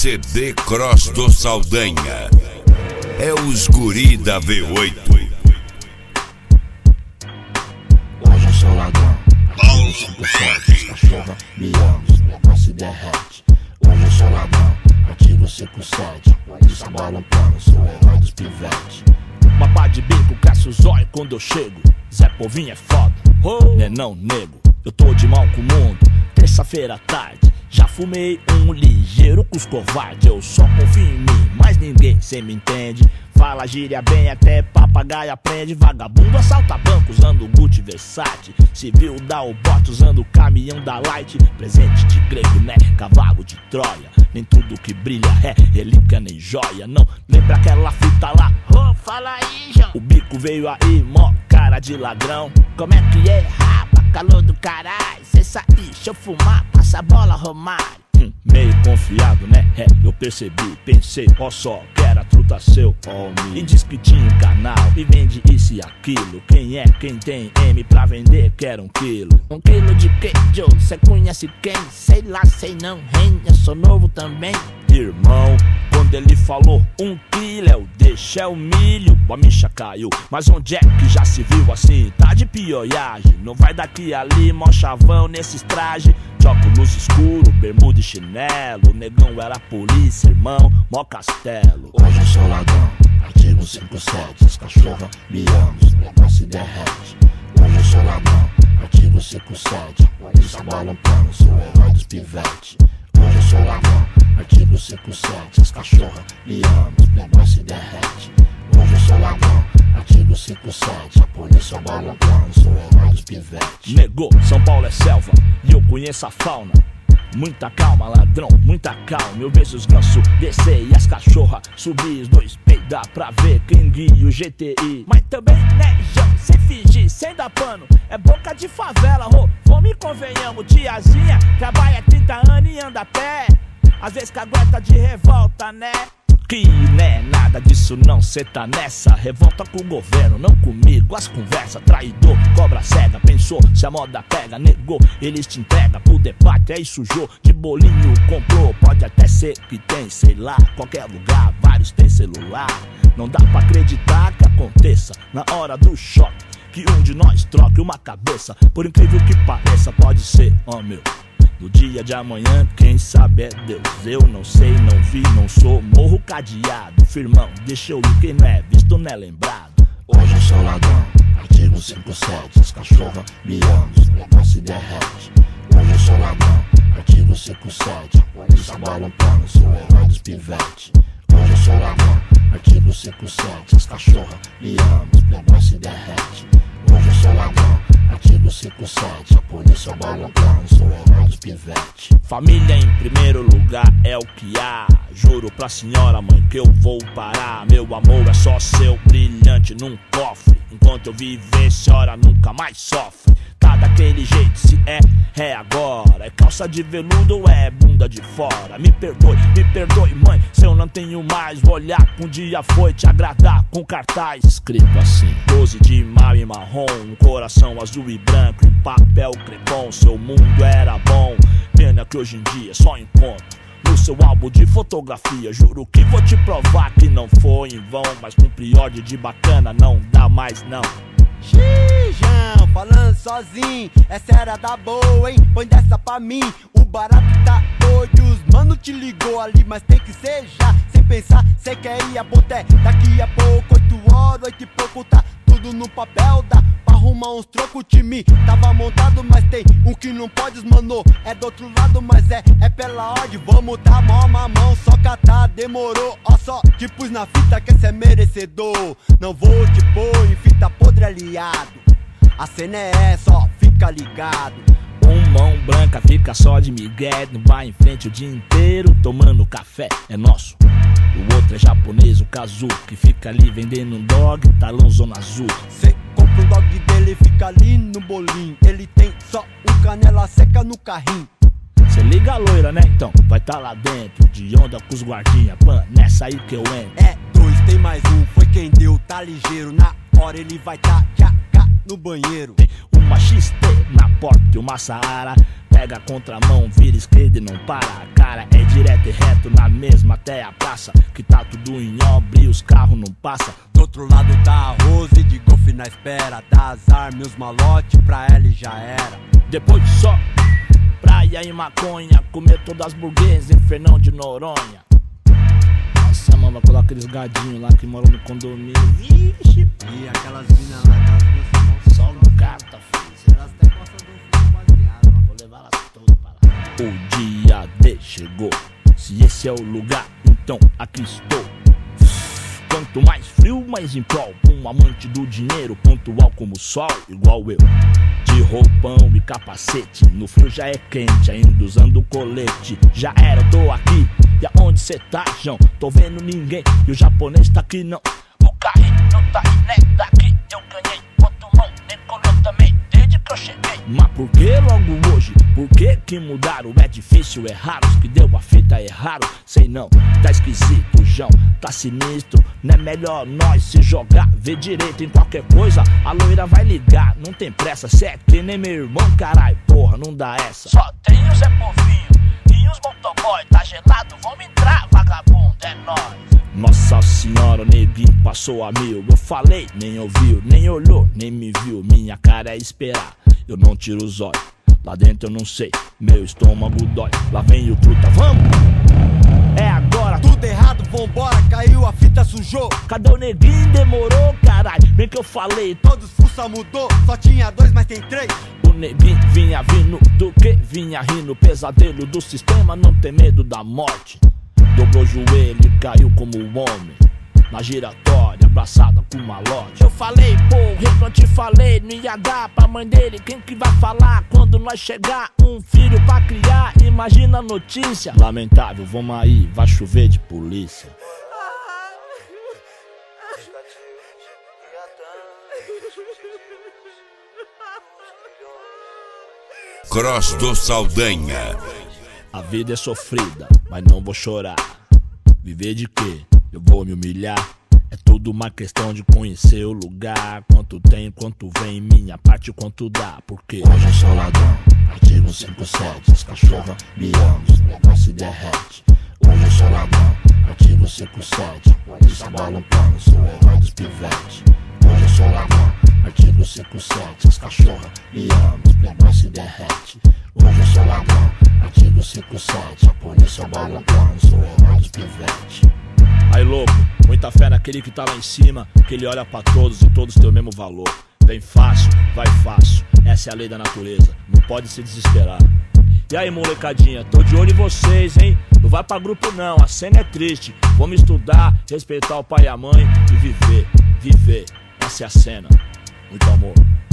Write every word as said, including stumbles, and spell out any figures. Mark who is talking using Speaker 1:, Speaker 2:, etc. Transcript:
Speaker 1: C D Cross do Saldanha. É os guri da V oito.
Speaker 2: Hoje eu sou ladrão, atiro cinco sete, cachorra me ama, os negócio derrete. Hoje eu sou ladrão, atiro cinco sete, isso bola um plano, sou o herói dos pivetes.
Speaker 3: Mapa de bico, cresce os olhos quando eu chego. Zé Povinho é foda, oh. Né não, nego, eu tô de mal com o mundo. Terça-feira à tarde, já fumei um ligeiro com os covardes. Eu só confio em mim, mas ninguém cê me entende. Fala gíria bem, até papagaio aprende. Vagabundo assalta banco usando Gucci Versace. Civil dá o bote usando o caminhão da Light. Presente de grego, né? Cavalo de Troia. Nem tudo que brilha é relíquia nem joia. Não lembra aquela fita lá? Oh, fala aí, João. O bico veio aí, mó cara de ladrão. Como é que é, rapa? Calor do caralho. Cê sair, deixa eu fumar, passa a bola, Romário. Hum, meio confiado, né? É, eu percebi, pensei, ó só, que era truta seu, homem. E diz que tinha um canal e vende isso e aquilo. Quem é, quem tem M pra vender, quer um quilo.
Speaker 4: Um quilo de quê, Joe? Cê conhece quem? Sei lá, sei não, hein? Eu sou novo também.
Speaker 3: Irmão, quando ele falou um quilo, é o deixa, é o milho. A micha caiu, mas onde é que já se viu assim? Tá de pioiagem, não vai daqui ali, mó chavão nesses trajes. Óculos escuro, bermuda e chinelo. O negão era polícia, irmão, mó castelo.
Speaker 2: Hoje eu sou ladrão, atiro cinco sete, as cachorra me ama, os negócio derrete. Hoje eu sou ladrão, atiro cinco sete, isso bola um plano, sou o herói dos pivetes. Hoje eu sou ladrão, atiro cinco sete, as cachorra me ama, os negócio derrete. Hoje eu sou ladrão, atiro cinco sete, a polícia bola um plano, sou o herói dos pivetes.
Speaker 3: Negou, São Paulo é selva e eu conheço a fauna. Muita calma, ladrão, muita calma. Eu vejo os gansos descer e as cachorras subir. Os dois peidar pra ver quem guia o G T I.
Speaker 4: Mas também, né, João, sem fingir, sem dar pano. É boca de favela, ô, vamos e convenhamos. Tiazinha trabalha trinta anos e anda a pé. Às vezes cagueta de revolta, né?
Speaker 3: Que né, nada disso não, cê tá nessa. Revolta com o governo, não comigo. As conversas, traidor, cobra cega. Pensou, se a moda pega, negou. Eles te entregam pro debate, aí sujou. De bolinho comprou, pode até ser que tem, sei lá. Qualquer lugar, vários tem celular. Não dá pra acreditar que aconteça na hora do choque, que um de nós troque uma cabeça. Por incrível que pareça, pode ser, ó, meu. No dia de amanhã, quem sabe é Deus. Eu não sei, não vi, não sou. Morro cadeado, firmão, deixa eu ir. Quem não é visto não é lembrado.
Speaker 2: Hoje eu sou ladrão, atiro cinco sete, as cachorra me ama, os negócio derrete. Hoje eu sou ladrão, atiro cinco sete, isso bola um plano, sou o herói dos pivetes. Hoje eu sou ladrão, atiro cinco sete, as cachorra me ama, os negócio derrete. Hoje eu sou ladrão, atiro cinco sete, a polícia bola um plano, sou o herói dos pivetes.
Speaker 3: Família em primeiro lugar é o que há. Juro pra senhora mãe que eu vou parar. Meu amor é só seu brilhante num cofre. Enquanto eu viver, senhora nunca mais sofre. Tá daquele jeito, se é, é agora. É calça de veludo ou é bunda de fora? Me perdoe, me perdoe mãe, se eu não tenho mais. Vou olhar que um dia foi te agradar com cartaz escrito assim: doze de maio em marrom, um coração azul e branco, um papel crepom. Seu mundo era bom, pena que hoje em dia só encontro no seu álbum de fotografia. Juro que vou te provar que não foi em vão, mas com priorde de bacana não dá mais não.
Speaker 5: Xijão, falando sozinho, essa era da boa, hein? Põe dessa pra mim, o barato tá doido. Os mano te ligou ali, mas tem que ser já. Sem pensar, cê quer ir a boté. Daqui a pouco, oito horas, oito e pouco, tá tudo no papel. Dá pra arrumar uns trocos, o time tava montado, mas tem um que não pode, desmanou. É do outro lado, mas é, é pela ordem. Vamos tá mó mamão, só catar, demorou. Ó só, te pus na fita que cê é merecedor. Não vou te pôr em fita podre aliado. A cena é essa, ó, fica ligado.
Speaker 3: Um mão branca fica só de migué, não vai em frente o dia inteiro tomando café, é nosso. O outro é japonês, o Kazu, que fica ali vendendo um dog, talão zona azul.
Speaker 5: Cê compra um dog dele, fica ali no bolinho. Ele tem só um canela seca no carrinho.
Speaker 3: Cê liga a loira, né? Então vai tá lá dentro, de onda com os guardinha. Pan, nessa aí que eu entro.
Speaker 5: É dois, tem mais um, foi quem deu, tá ligeiro. Na hora ele vai tá já cá no banheiro.
Speaker 3: Tem uma X T na porta e uma Saara. Pega a contramão, vira esquerda e não para. A cara é direto e reto na mesma até a praça. Que tá tudo em obra e os carros não passam.
Speaker 5: Do outro lado tá a Rose de golfe na espera. Dá azar, meus malote, pra ela e já era.
Speaker 3: Depois de só praia e maconha, comer todas as burguesas em Fernão de Noronha. Nossa, mano, vai colocar aqueles gadinhos lá que moram no condomínio. Vixe,
Speaker 5: e aquelas minas lá, aquelas duas
Speaker 3: só no gata, filho.
Speaker 5: Elas até gostam do filme baseado, ó.
Speaker 3: Vou levar elas todas para lá. O dia D chegou. Se esse é o lugar, então aqui estou. Quanto mais frio, mais em prol. Um amante do dinheiro, pontual como o sol, igual eu. De roupão e capacete, no frio já é quente, ainda usando colete. Já era, eu tô aqui, e aonde cê tá, João? Tô vendo ninguém, e o japonês tá aqui não. O carrinho não tá aí, né? Daqui eu ganhei, quanto mão, nem colou também, desde que eu cheguei. Mas por que logo hoje? Por que que mudaram? É difícil, é raro, os que deu a fita é raro. Sei não, tá esquisito, João, tá sinistro. Não é melhor nós se jogar, ver direito em qualquer coisa. A loira vai ligar, não tem pressa. Cê é que nem meu irmão, carai, porra, não dá essa. Só tem o Zé Povinho e os motoboy. Tá gelado, vamos entrar, vagabundo, é nóis. Nossa senhora, o neguinho passou a mil. Eu falei, nem ouviu, nem olhou, nem me viu. Minha cara é esperar, eu não tiro os olhos. Lá dentro eu não sei, meu estômago dói. Lá vem o truta, vamos! É agora,
Speaker 5: tudo errado, vambora, caiu, a fita sujou.
Speaker 3: Cadê o neguinho? Demorou, caralho. Bem que eu falei,
Speaker 5: todos fuça mudou, só tinha dois, mas tem três.
Speaker 3: O neguinho vinha vindo do que? Vinha rindo, pesadelo do sistema, não tem medo da morte. Dobrou o joelho e caiu como um homem na giratória, abraçada com malote. Eu falei, porra, eu te falei, não ia dar pra mãe dele. Quem que vai falar quando nós chegar? Um filho pra criar, imagina a notícia. Lamentável, vamos aí, vai chover de polícia.
Speaker 1: Cross do Saldanha.
Speaker 3: A vida é sofrida, mas não vou chorar. Viver de quê? Eu vou me humilhar. É tudo uma questão de conhecer o lugar. Quanto tem, quanto vem, minha parte, quanto dá. Porque
Speaker 2: hoje eu sou ladrão, artigo cinco sete. As cachorras me amam, os negócios se derrete. Hoje eu sou ladrão, artigo cinco sete. Polícia bola um pano, sou o herói dos pivetes. Hoje eu sou ladrão, artigo cinco sete. As cachorras me amam, os negócios se derrete. Hoje eu sou ladrão, artigo cinco sete. A polícia bola um pano, sou o herói dos pivetes.
Speaker 3: Aí louco, muita fé naquele que tá lá em cima, que ele olha pra todos e todos têm o mesmo valor. Vem fácil, vai fácil, essa é a lei da natureza, não pode se desesperar. E aí molecadinha, tô de olho em vocês, hein? Não vai pra grupo não, a cena é triste. Vamos estudar, respeitar o pai e a mãe e viver, viver, essa é a cena. Muito amor.